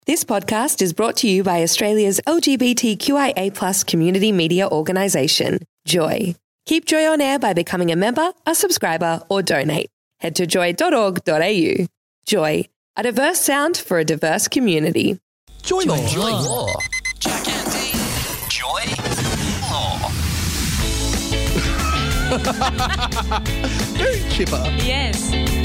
This podcast is brought to you by Australia's LGBTQIA+ community media organisation, Joy. Keep Joy on air by becoming a member, a subscriber, or donate. Head to joy.org.au. Joy, a diverse sound for a diverse community. Joy Law. Joy Law. Jack and Dean. Joy Law. Very chipper. Yes.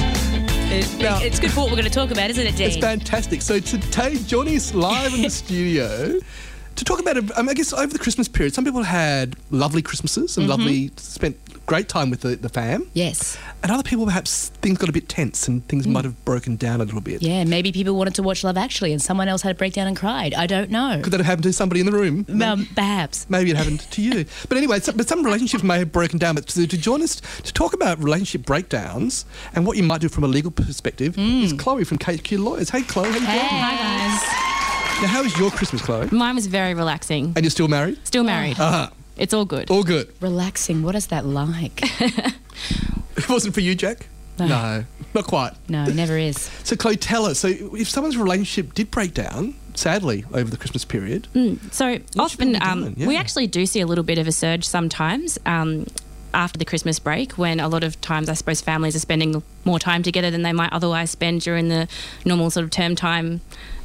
It's good for what we're going to talk about, isn't it, Dean? It's fantastic. So today, Johnny's live in the studio to talk about, I guess, over the Christmas period, some people had lovely Christmases and spent great time with the fam. Yes. And other people, perhaps, things got a bit tense and things might have broken down a little bit. Yeah, maybe people wanted to watch Love Actually and someone else had a breakdown and cried. I don't know. Could that have happened to somebody in the room? Perhaps. Maybe it happened to you. But anyway, some relationships may have broken down. But to join us to talk about relationship breakdowns and what you might do from a legal perspective is Chloe from KQ Lawyers. Hey, Chloe, how you doing? Hi, guys. Now, how was your Christmas, Chloe? Mine was very relaxing. And you're still married? Still married. Uh-huh. It's all good. All good. Relaxing. What is that like? It wasn't for you, Jack? No, not quite. No, never is. So, Chloe, tell us. So, if someone's relationship did break down, sadly, over the Christmas period... So, often we actually do see a little bit of a surge sometimes after the Christmas break, when a lot of times, I suppose, families are spending more time together than they might otherwise spend during the normal sort of term time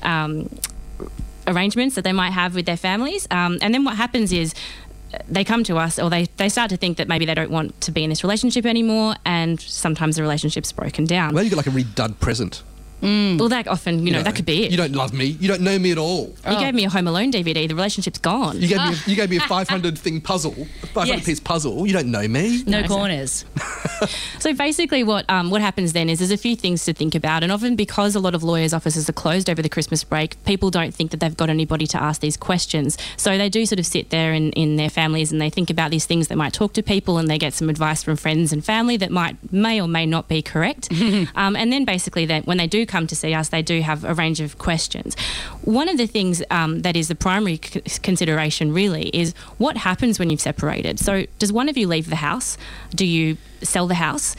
arrangements that they might have with their families. And then what happens is they come to us, or they start to think that maybe they don't want to be in this relationship anymore, and sometimes the relationship's broken down. Well, you got like a redone present. Well, that often, you know, that could be it. You don't love me. You don't know me at all. You gave me a Home Alone DVD. The relationship's gone. You gave me a 500 thing puzzle, a 500 piece puzzle. You don't know me. No corners. So basically what happens then is there's a few things to think about, and often because a lot of lawyers' offices are closed over the Christmas break, people don't think that they've got anybody to ask these questions. So they do sort of sit there in their families and they think about these things. They might talk to people and they get some advice from friends and family that may or may not be correct. And then basically when they do come to see us, they do have a range of questions. One of the things that is the primary consideration really is what happens when you've separated. So does one of you leave the house? Do you sell the house?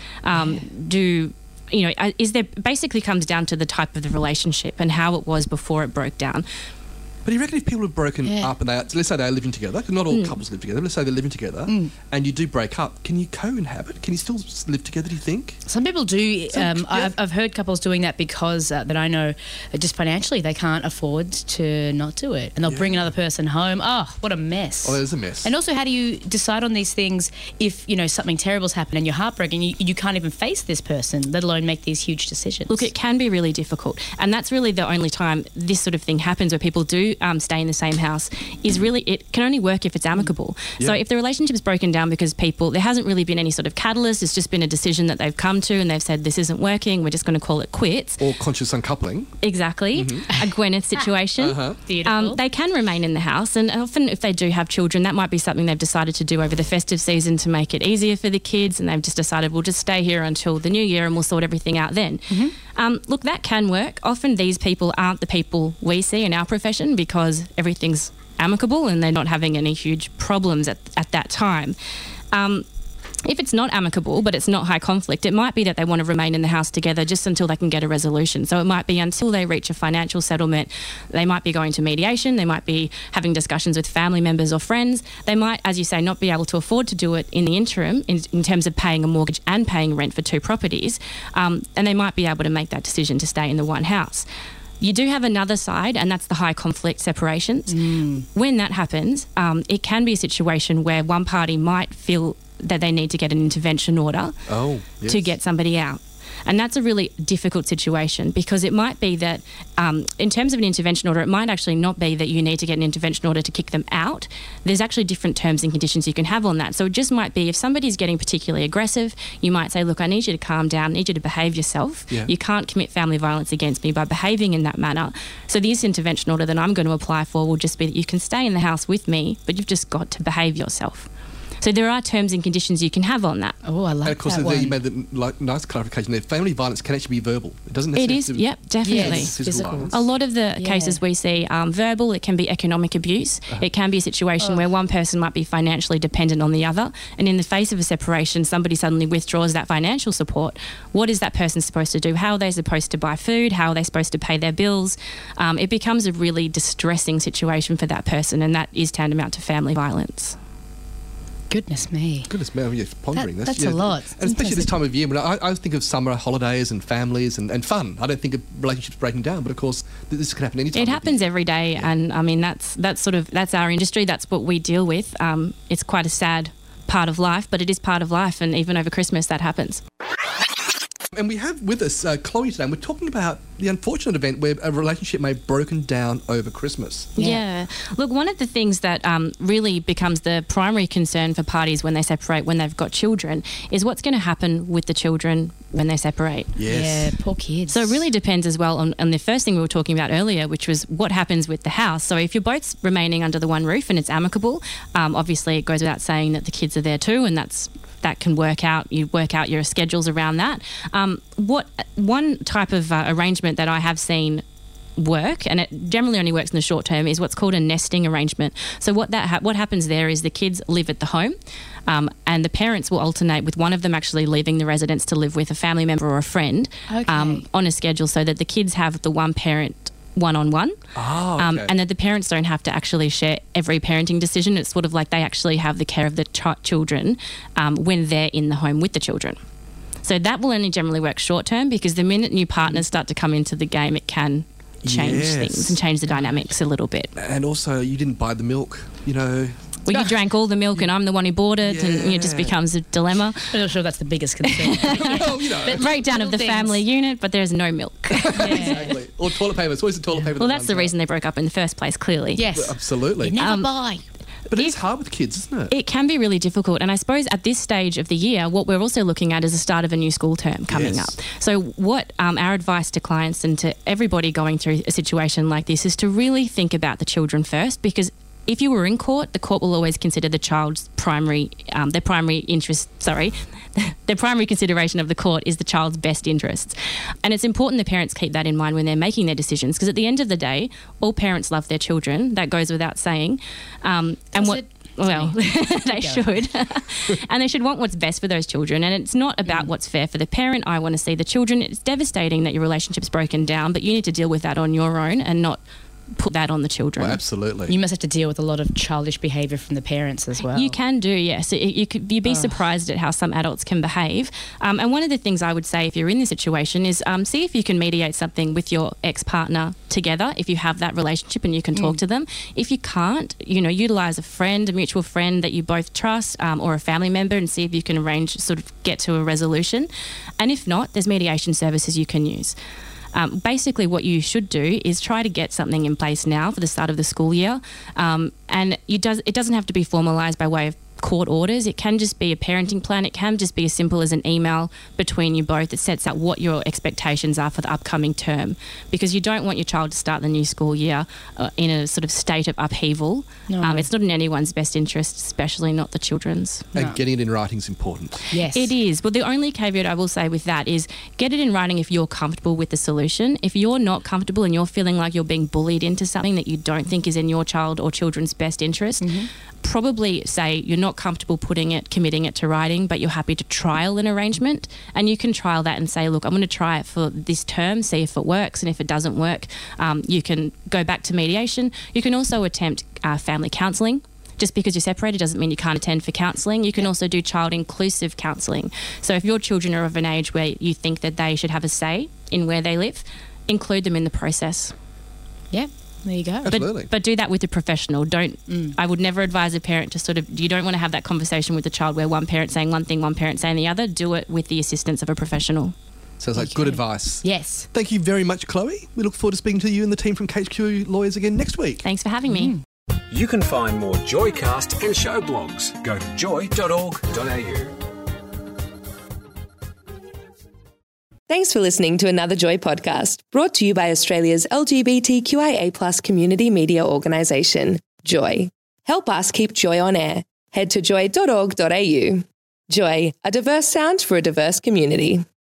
Basically comes down to the type of the relationship and how it was before it broke down. But do you reckon if people have broken up and let's say they're living together, because not all couples live together, but let's say they're living together and you do break up, can you co-inhabit? Can you still live together, do you think? Some people do. I've heard couples doing that because that I know just financially they can't afford to not do it. And they'll bring another person home. Oh, what a mess. Oh, there's a mess. And also, how do you decide on these things if, you know, something terrible's happened and you're heartbroken, you can't even face this person, let alone make these huge decisions? Look, it can be really difficult. And that's really the only time this sort of thing happens, where people do stay in the same house, is really, it can only work if it's amicable. So if the relationship's broken down because there hasn't really been any sort of catalyst, it's just been a decision that they've come to and they've said, this isn't working, we're just going to call it quits. Or conscious uncoupling. Exactly. A Gwyneth situation. Beautiful. They can remain in the house, and often if they do have children, that might be something they've decided to do over the festive season to make it easier for the kids, and they've just decided, we'll just stay here until the new year and we'll sort everything out then. Look, that can work. Often these people aren't the people we see in our profession because everything's amicable and they're not having any huge problems at that time. If it's not amicable, but it's not high conflict, it might be that they want to remain in the house together just until they can get a resolution. So it might be until they reach a financial settlement. They might be going to mediation. They might be having discussions with family members or friends. They might, as you say, not be able to afford to do it in the interim in terms of paying a mortgage and paying rent for two properties. And they might be able to make that decision to stay in the one house. You do have another side, and that's the high conflict separations. When that happens, it can be a situation where one party might feel that they need to get an intervention order to get somebody out. And that's a really difficult situation because it might be that in terms of an intervention order, it might actually not be that you need to get an intervention order to kick them out. There's actually different terms and conditions you can have on that. So it just might be if somebody's getting particularly aggressive, you might say, look, I need you to calm down, I need you to behave yourself. Yeah. You can't commit family violence against me by behaving in that manner. So this intervention order that I'm going to apply for will just be that you can stay in the house with me, but you've just got to behave yourself. So there are terms and conditions you can have on that. Oh, I like And of course, that you one. made the nice clarification there. Family violence can actually be verbal. It doesn't necessarily It is, have to yep, definitely. Yes. physical Physical. violence. A lot of the cases we see verbal, it can be economic abuse. It can be a situation where one person might be financially dependent on the other. And in the face of a separation, somebody suddenly withdraws that financial support. What is that person supposed to do? How are they supposed to buy food? How are they supposed to pay their bills? It becomes a really distressing situation for that person, and that is tantamount to family violence. Goodness me. Goodness me, I'm just pondering this. That's a lot. And especially this time of year, when I think of summer holidays and families and fun. I don't think of relationships breaking down, but of course this can happen any time. It happens every day, and I mean that's our industry. That's what we deal with. It's quite a sad part of life, but it is part of life, and even over Christmas that happens. And we have with us Chloe today, and we're talking about the unfortunate event where a relationship may have broken down over Christmas. Yeah. Look, one of the things that really becomes the primary concern for parties when they separate, when they've got children, is what's going to happen with the children when they separate. Yes. Yeah, poor kids. So it really depends as well on the first thing we were talking about earlier, which was what happens with the house. So if you're both remaining under the one roof and it's amicable, obviously it goes without saying that the kids are there too, and that can work out. You work out your schedules around that. One type of arrangement that I have seen work, and it generally only works in the short term, is what's called a nesting arrangement. So what happens there is the kids live at the home, and the parents will alternate with one of them actually leaving the residence to live with a family member or a friend on a schedule, so that the kids have the one parent one-on-one, okay. and that the parents don't have to actually share every parenting decision. It's sort of like they actually have the care of the children when they're in the home with the children. So that will only generally work short term, because the minute new partners start to come into the game, it can change things and change the dynamics a little bit. And also, you didn't buy the milk, you know. Well, you drank all the milk and I'm the one who bought it, and it just becomes a dilemma. I'm not sure that's the biggest concern. Well, you know. Breakdown of the family unit, but there's no milk. Exactly. Or toilet paper. It's always the toilet paper. Well, that's the reason they broke up in the first place, clearly. Yes. Absolutely. You never buy. But it's hard with kids, isn't it? It can be really difficult. And I suppose at this stage of the year, what we're also looking at is the start of a new school term coming up. So what our advice to clients and to everybody going through a situation like this is to really think about the children first, because if you were in court, the court will always consider the child's their primary consideration of the court is the child's best interests. And it's important the parents keep that in mind when they're making their decisions, because at the end of the day, all parents love their children. That goes without saying. They should. And they should want what's best for those children. And it's not about what's fair for the parent. I want to see the children. It's devastating that your relationship's broken down, but you need to deal with that on your own and not put that on the children. Well, absolutely. You must have to deal with a lot of childish behaviour from the parents as well. You can do, yes. You'd be surprised at how some adults can behave. And one of the things I would say if you're in this situation is see if you can mediate something with your ex-partner together, if you have that relationship and you can talk to them. If you can't, utilise a friend, a mutual friend that you both trust, or a family member, and see if you can arrange, get to a resolution. And if not, there's mediation services you can use. Basically, what you should do is try to get something in place now for the start of the school year. And it doesn't have to be formalised by way of court orders. It can just be a parenting plan. It can just be as simple as an email between you both that sets out what your expectations are for the upcoming term, because you don't want your child to start the new school year in a sort of state of upheaval. No. It's not in anyone's best interest, especially not the children's. And getting it in writing is important. Yes. It is. But the only caveat I will say with that is get it in writing if you're comfortable with the solution. If you're not comfortable and you're feeling like you're being bullied into something that you don't think is in your child or children's best interest, probably say you're not comfortable committing it to writing, but you're happy to trial an arrangement. And you can trial that and say, look, I'm going to try it for this term, see if it works. And if it doesn't work, you can go back to mediation. You can also attempt family counselling. Just because you're separated doesn't mean you can't attend for counselling. You can also do child-inclusive counselling. So if your children are of an age where you think that they should have a say in where they live, include them in the process. Yeah. There you go. Absolutely. But do that with a professional. I would never advise a parent to you don't want to have that conversation with the child where one parent's saying one thing, one parent's saying the other. Do it with the assistance of a professional. Sounds like good advice. Yes. Thank you very much, Chloe. We look forward to speaking to you and the team from KHQ Lawyers again next week. Thanks for having me. You can find more Joycast and show blogs. Go to joy.org.au. Thanks for listening to another Joy podcast, brought to you by Australia's LGBTQIA+ community media organisation, Joy. Help us keep Joy on air. head to joy.org.au. Joy, a diverse sound for a diverse community.